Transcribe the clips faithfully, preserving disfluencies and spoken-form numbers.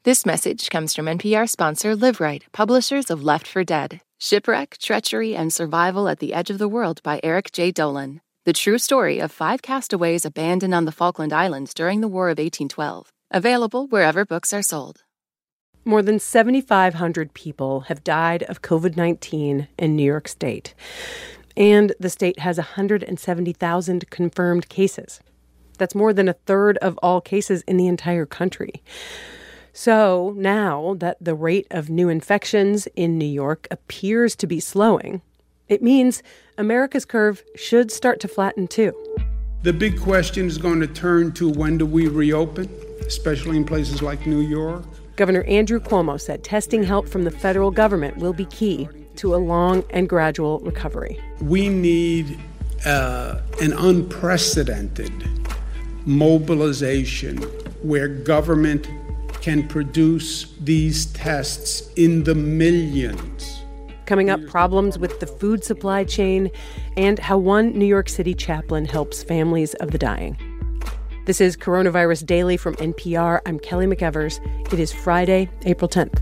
This message comes from N P R sponsor LiveRight, publishers of Left for Dead: Shipwreck, Treachery, and Survival at the Edge of the World by Eric J. Dolan. The true story of five castaways abandoned on the Falkland Islands during the War of eighteen twelve. Available wherever books are sold. More than seven thousand five hundred people have died of covid nineteen in New York State. And the state has one hundred seventy thousand confirmed cases. That's more than a third of all cases in the entire country. So now that the rate of new infections in New York appears to be slowing, it means America's curve should start to flatten too. The big question is going to turn to when do we reopen, especially in places like New York. Governor Andrew Cuomo said testing help from the federal government will be key to a long and gradual recovery. We need uh, an unprecedented mobilization where government can produce these tests in the millions. Coming up, problems with the food supply chain and how one New York City chaplain helps families of the dying. This is Coronavirus Daily from N P R. I'm Kelly McEvers. It is Friday, April tenth.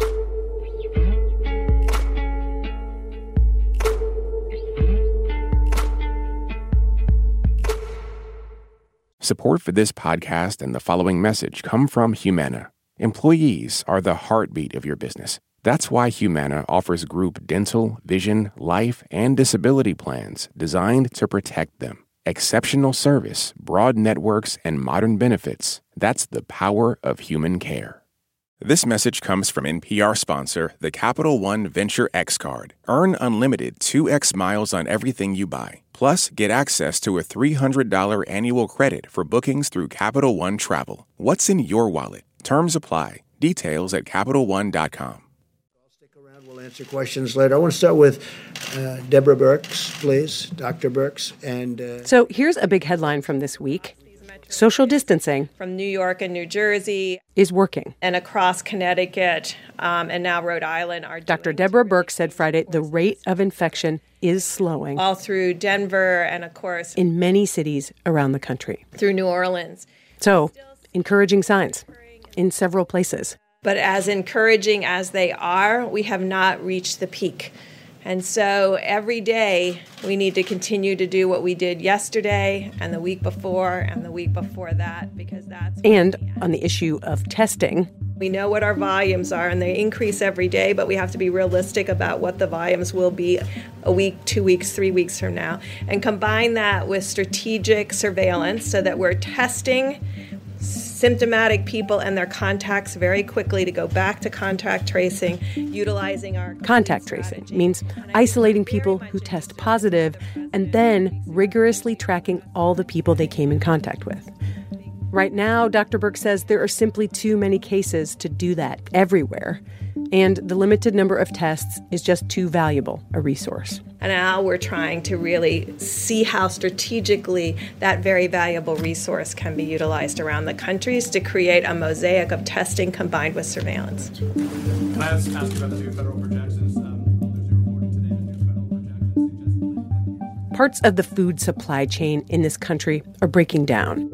Support for this podcast and the following message come from Humana. Employees are the heartbeat of your business. That's why Humana offers group dental, vision, life, and disability plans designed to protect them. Exceptional service, broad networks, and modern benefits. That's the power of human care. This message comes from N P R sponsor, the Capital One Venture X Card. Earn unlimited two x miles on everything you buy. Plus, get access to a three hundred dollars annual credit for bookings through Capital One Travel. What's in your wallet? Terms apply. Details at Capital One dot com. I'll stick around. We'll answer questions later. I want to start with uh, Deborah Birx, please. Doctor Birx. And uh... So here's a big headline from this week. Social distancing from New York and New Jersey is working. And across Connecticut um, and now Rhode Island are Doctor Deborah Birx said Friday the rate of infection is slowing. All through Denver and, of course, in many cities around the country. Through New Orleans. So, encouraging signs in several places. But as encouraging as they are, we have not reached the peak. And so every day we need to continue to do what we did yesterday and the week before and the week before that, because that's... And on the issue of testing... We know what our volumes are, and they increase every day, but we have to be realistic about what the volumes will be a week, two weeks, three weeks from now. And combine that with strategic surveillance so that we're testing symptomatic people and their contacts very quickly to go back to contact tracing, utilizing our... Contact tracing means isolating people who test positive and then rigorously tracking all the people they came in contact with. Right now, Doctor Birx says there are simply too many cases to do that everywhere, and the limited number of tests is just too valuable a resource. And now we're trying to really see how strategically that very valuable resource can be utilized around the countries to create a mosaic of testing combined with surveillance. Can I ask about the new federal projections? Um, there's a reporting today that new federal projections suggest... Parts of the food supply chain in this country are breaking down.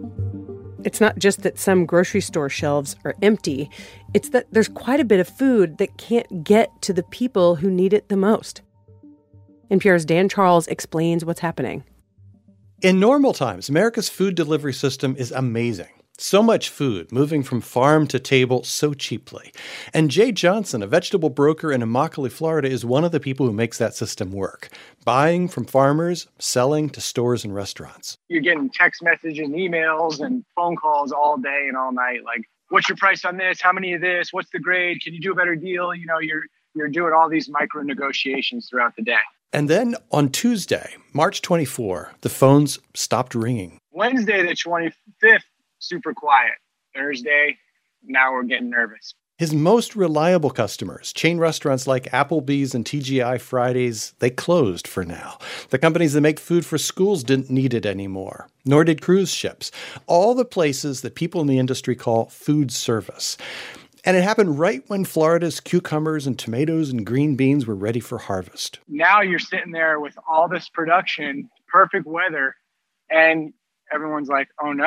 It's not just that some grocery store shelves are empty. It's that there's quite a bit of food that can't get to the people who need it the most. N P R's Dan Charles explains what's happening. In normal times, America's food delivery system is amazing. So much food moving from farm to table so cheaply. And Jay Johnson, a vegetable broker in Immokalee, Florida, is one of the people who makes that system work. Buying from farmers, selling to stores and restaurants. You're getting text messages and emails and phone calls all day and all night. Like, what's your price on this? How many of this? What's the grade? Can you do a better deal? You know, you're you're doing all these micro negotiations throughout the day. And then on Tuesday, March twenty-fourth, the phones stopped ringing. Wednesday, the twenty-fifth, super quiet. Thursday, now we're getting nervous. His most reliable customers, chain restaurants like Applebee's and T G I Fridays, they closed for now. The companies that make food for schools didn't need it anymore, nor did cruise ships. All the places that people in the industry call food service. And it happened right when Florida's cucumbers and tomatoes and green beans were ready for harvest. Now you're sitting there with all this production, perfect weather, and everyone's like, oh no.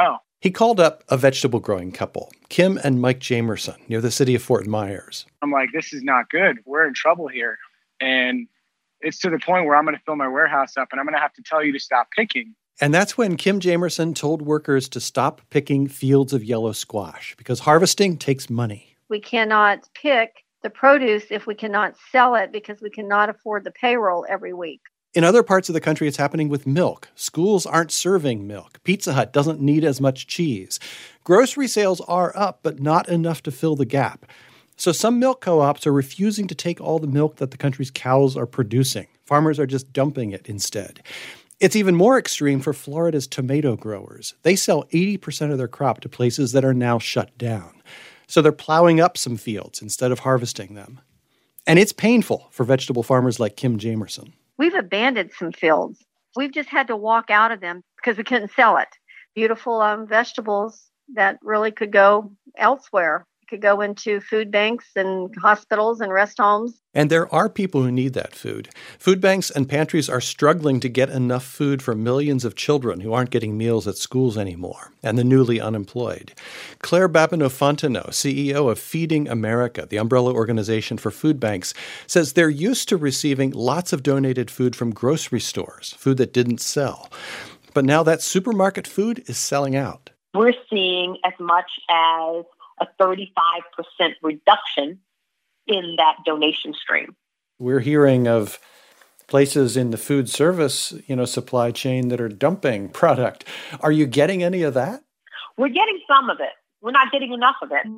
He called up a vegetable-growing couple, Kim and Mike Jamerson, near the city of Fort Myers. I'm like, this is not good. We're in trouble here. And it's to the point where I'm going to fill my warehouse up and I'm going to have to tell you to stop picking. And that's when Kim Jamerson told workers to stop picking fields of yellow squash because harvesting takes money. We cannot pick the produce if we cannot sell it because we cannot afford the payroll every week. In other parts of the country, it's happening with milk. Schools aren't serving milk. Pizza Hut doesn't need as much cheese. Grocery sales are up, but not enough to fill the gap. So some milk co-ops are refusing to take all the milk that the country's cows are producing. Farmers are just dumping it instead. It's even more extreme for Florida's tomato growers. They sell eighty percent of their crop to places that are now shut down. So they're plowing up some fields instead of harvesting them. And it's painful for vegetable farmers like Kim Jamerson. We've abandoned some fields. We've just had to walk out of them because we couldn't sell it. Beautiful um, vegetables that really could go elsewhere. It could go into food banks and hospitals and rest homes. And there are people who need that food. Food banks and pantries are struggling to get enough food for millions of children who aren't getting meals at schools anymore, and the newly unemployed. Claire Babineaux-Fontenot, C E O of Feeding America, the umbrella organization for food banks, says they're used to receiving lots of donated food from grocery stores, food that didn't sell. But now that supermarket food is selling out. We're seeing as much as a thirty-five percent reduction in that donation stream. We're hearing of places in the food service, you know, supply chain that are dumping product. Are you getting any of that? We're getting some of it. We're not getting enough of it.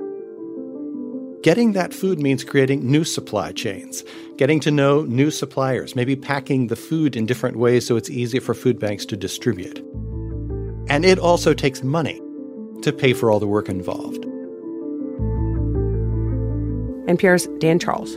Getting that food means creating new supply chains, getting to know new suppliers, maybe packing the food in different ways so it's easier for food banks to distribute. And it also takes money to pay for all the work involved. N P R's Dan Charles.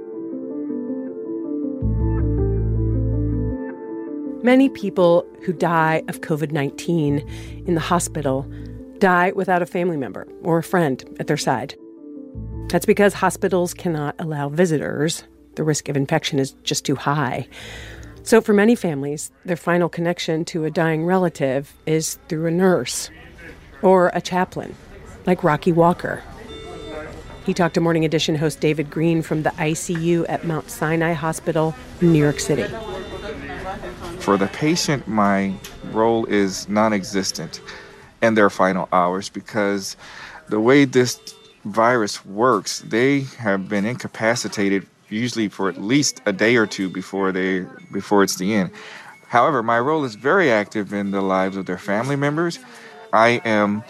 Many people who die of covid nineteen in the hospital die without a family member or a friend at their side. That's because hospitals cannot allow visitors. The risk of infection is just too high. So for many families, their final connection to a dying relative is through a nurse or a chaplain, like Rocky Walker. He talked to Morning Edition host David Green from the I C U at Mount Sinai Hospital in New York City. For the patient, my role is non-existent in their final hours because the way this virus works, they have been incapacitated usually for at least a day or two before they before it's the end. However, my role is very active in the lives of their family members. I am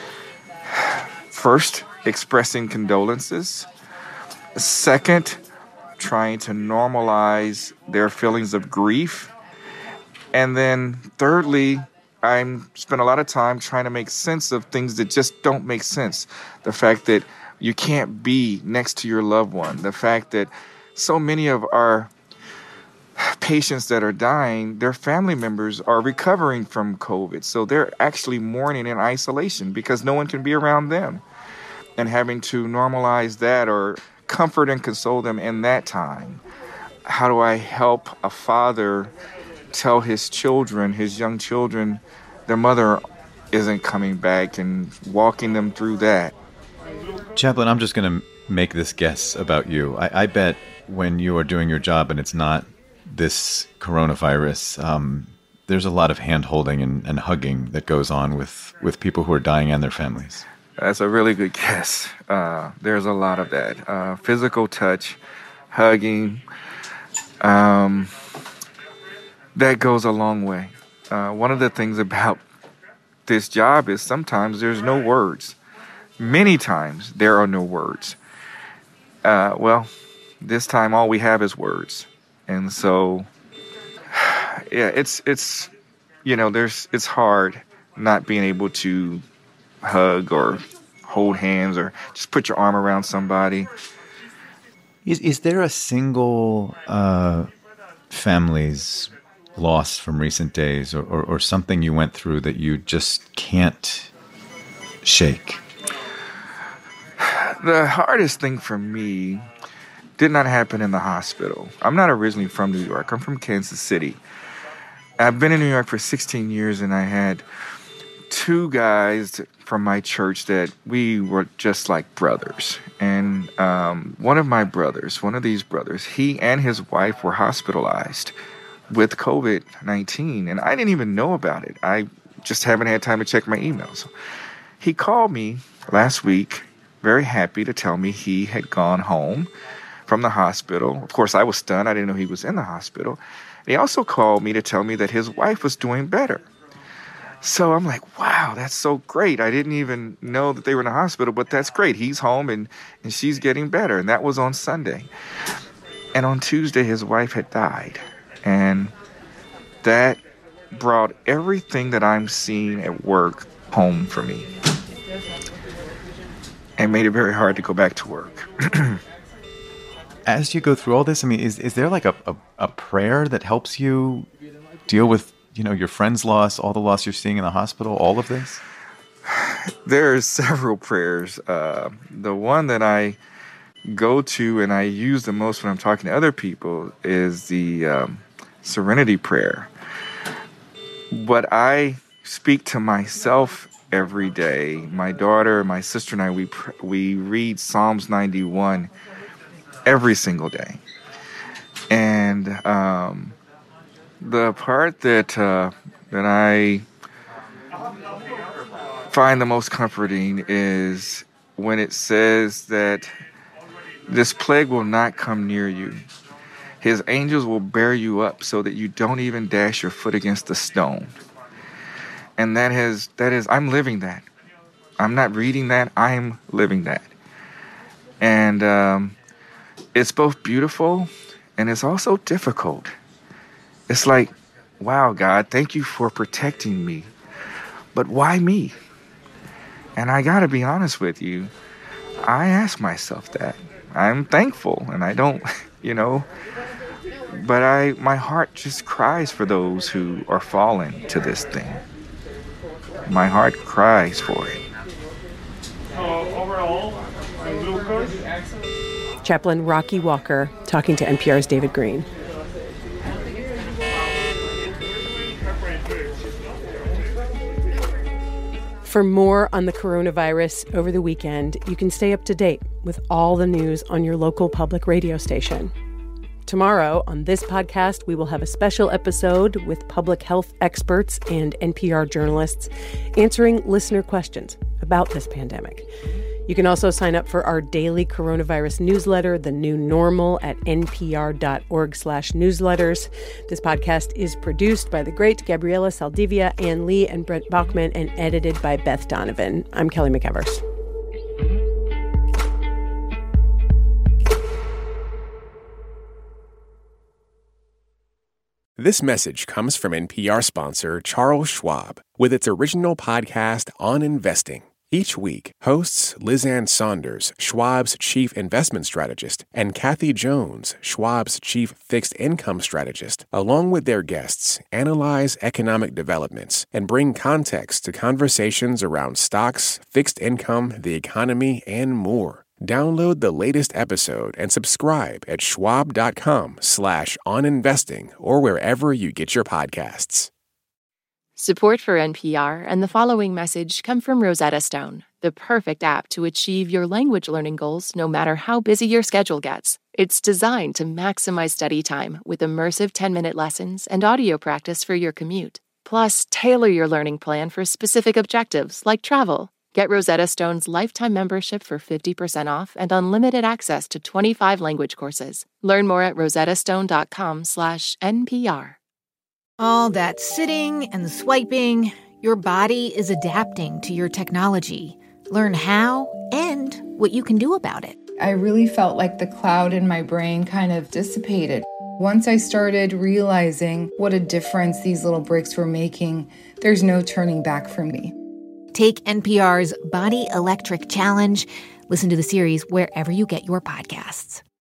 first expressing condolences. Second, trying to normalize their feelings of grief. And then thirdly, I spend a lot of time trying to make sense of things that just don't make sense. The fact that you can't be next to your loved one. The fact that so many of our patients that are dying, their family members are recovering from COVID. So they're actually mourning in isolation because no one can be around them. And having to normalize that or comfort and console them in that time. How do I help a father tell his children, his young children, their mother isn't coming back, and walking them through that? Chaplain, I'm just going to make this guess about you. I, I bet when you are doing your job and it's not this coronavirus, um, there's a lot of hand-holding and, and hugging that goes on with, with people who are dying and their families. That's a really good guess. Uh, there's a lot of that. Uh, physical touch, hugging, um, that goes a long way. Uh, one of the things about this job is sometimes there's no words. Many times there are no words. Uh, well, this time all we have is words. And so, yeah, it's, it's, you know, there's, it's hard not being able to hug or hold hands or just put your arm around somebody. Is, is there a single uh, family's loss from recent days or, or, or something you went through that you just can't shake? The hardest thing for me did not happen in the hospital. I'm not originally from New York. I'm from Kansas City. I've been in New York for sixteen years, and I had two two guys from my church that we were just like brothers. And um, one of my brothers, one of these brothers, he and his wife were hospitalized with covid nineteen. And I didn't even know about it. I just haven't had time to check my emails. He called me last week, very happy to tell me he had gone home from the hospital. Of course, I was stunned. I didn't know he was in the hospital. And he also called me to tell me that his wife was doing better. So I'm like, wow, that's so great. I didn't even know that they were in the hospital, but that's great. He's home and, and she's getting better. And that was on Sunday. And on Tuesday, his wife had died. And that brought everything that I'm seeing at work home for me. And made it very hard to go back to work. As you go through all this, I mean, is, is there like a, a, a prayer that helps you deal with, you know, your friend's loss, all the loss you're seeing in the hospital, all of this? There's several prayers. Uh, the one that I go to and I use the most when I'm talking to other people is the um, Serenity Prayer. But I speak to myself every day. My daughter, my sister and I, we pr- we read Psalms ninety-one every single day. And um, the part that uh, that I find the most comforting is when it says that this plague will not come near you. His angels will bear you up so that you don't even dash your foot against a stone. And that has, that is, I'm living that. I'm not reading that, I'm living that. And um, it's both beautiful and it's also difficult. It's like, wow, God, thank you for protecting me. But why me? And I gotta be honest with you, I ask myself that. I'm thankful and I don't, you know, but I, my heart just cries for those who are fallen to this thing. My heart cries for it. Chaplain Rocky Walker talking to N P R's David Green. For more on the coronavirus over the weekend, you can stay up to date with all the news on your local public radio station. Tomorrow on this podcast, we will have a special episode with public health experts and N P R journalists answering listener questions about this pandemic. You can also sign up for our daily coronavirus newsletter, The New Normal, at npr.org slash newsletters. This podcast is produced by the great Gabriela Saldivia, Ann Lee, and Brent Bachman, and edited by Beth Donovan. I'm Kelly McEvers. This message comes from N P R sponsor Charles Schwab with its original podcast on investing. Each week, hosts Liz Ann Saunders, Schwab's chief investment strategist, and Kathy Jones, Schwab's chief fixed income strategist, along with their guests, analyze economic developments and bring context to conversations around stocks, fixed income, the economy, and more. Download the latest episode and subscribe at schwab.com slash on investing or wherever you get your podcasts. Support for N P R and the following message come from Rosetta Stone, the perfect app to achieve your language learning goals no matter how busy your schedule gets. It's designed to maximize study time with immersive ten-minute lessons and audio practice for your commute. Plus, tailor your learning plan for specific objectives like travel. Get Rosetta Stone's lifetime membership for fifty percent off and unlimited access to twenty-five language courses. Learn more at rosettastone.com slash NPR. All that sitting and swiping, your body is adapting to your technology. Learn how and what you can do about it. I really felt like the cloud in my brain kind of dissipated. Once I started realizing what a difference these little breaks were making, there's no turning back for me. Take N P R's Body Electric Challenge. Listen to the series wherever you get your podcasts.